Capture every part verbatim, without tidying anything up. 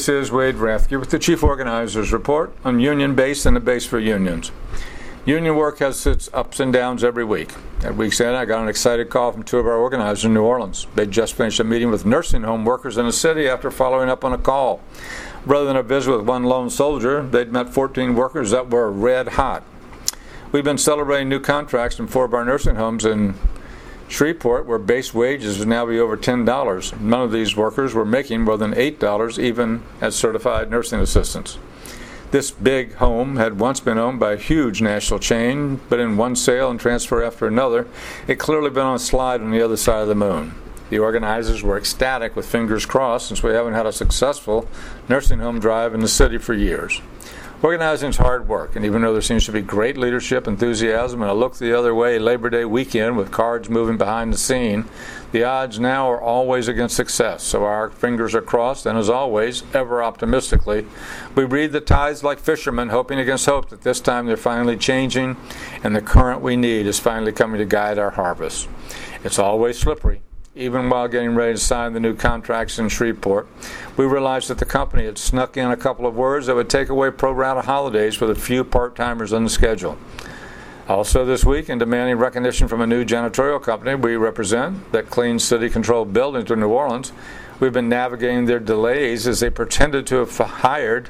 This is Wade Rathke with the Chief Organizer's Report on Union Base and the Base for Unions. Union work has its ups and downs every week. At week's end, I got an excited call from two of our organizers in New Orleans. They just finished a meeting with nursing home workers in the city after following up on a call. Rather than a visit with one lone soldier, they'd met fourteen workers that were red hot. We've been celebrating new contracts in four of our nursing homes in Shreveport, where base wages will now be over ten dollars. None of these workers were making more than eight dollars, even as certified nursing assistants. This big home had once been owned by a huge national chain, but in one sale and transfer after another, it clearly been on a slide on the other side of the moon. The organizers were ecstatic with fingers crossed, since we haven't had a successful nursing home drive in the city for years. Organizing is hard work, and even though there seems to be great leadership, enthusiasm, and a look the other way Labor Day weekend with cards moving behind the scene, the odds now are always against success, so our fingers are crossed, and as always, ever optimistically, we read the tides like fishermen, hoping against hope that this time they're finally changing, and the current we need is finally coming to guide our harvest. It's always slippery. Even while getting ready to sign the new contracts in Shreveport, we realized that the company had snuck in a couple of words that would take away pro rata holidays with a few part-timers on the schedule. Also this week, in demanding recognition from a new janitorial company we represent that cleans city-controlled buildings in New Orleans, we've been navigating their delays as they pretended to have hired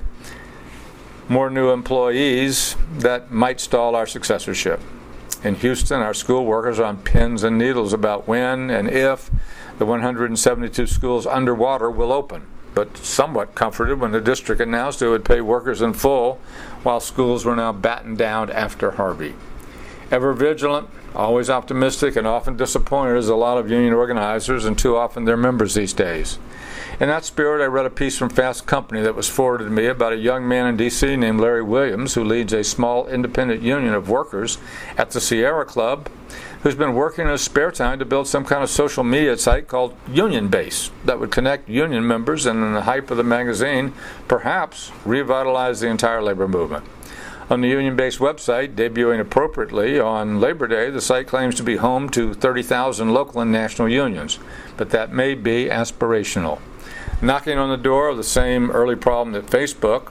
more new employees that might stall our successorship. In Houston, our school workers are on pins and needles about when and if the one hundred seventy-two schools underwater will open, but somewhat comforted when the district announced it would pay workers in full while schools were now battened down after Harvey. Ever vigilant, always optimistic, and often disappointed is a lot of union organizers and too often their members these days. In that spirit, I read a piece from Fast Company that was forwarded to me about a young man in D C named Larry Williams, who leads a small independent union of workers at the Sierra Club, who's been working in his spare time to build some kind of social media site called Union Base that would connect union members and, in the hype of the magazine, perhaps revitalize the entire labor movement. On the Union Base website, debuting appropriately on Labor Day, the site claims to be home to thirty thousand local and national unions, but that may be aspirational. Knocking on the door of the same early problem that Facebook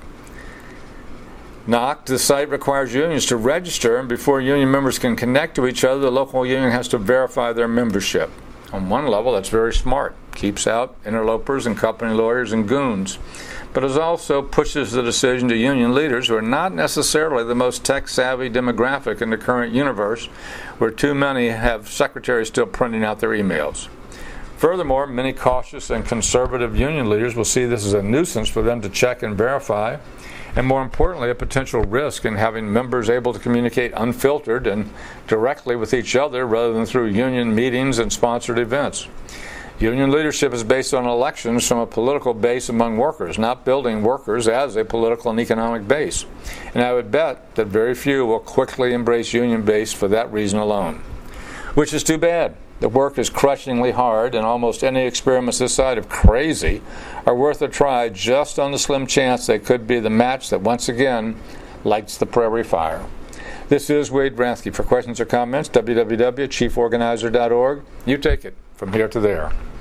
knocked, the site requires unions to register, and before union members can connect to each other, the local union has to verify their membership. On one level, that's very smart. Keeps out interlopers and company lawyers and goons. But it also pushes the decision to union leaders who are not necessarily the most tech-savvy demographic in the current universe, where too many have secretaries still printing out their emails. Furthermore, many cautious and conservative union leaders will see this as a nuisance for them to check and verify, and more importantly, a potential risk in having members able to communicate unfiltered and directly with each other rather than through union meetings and sponsored events. Union leadership is based on elections from a political base among workers, not building workers as a political and economic base. And I would bet that very few will quickly embrace union base for that reason alone. Which is too bad. The work is crushingly hard, and almost any experiments this side of crazy are worth a try just on the slim chance they could be the match that once again lights the prairie fire. This is Wade Rathke. For questions or comments, w w w dot chief organizer dot org. You take it from here to there.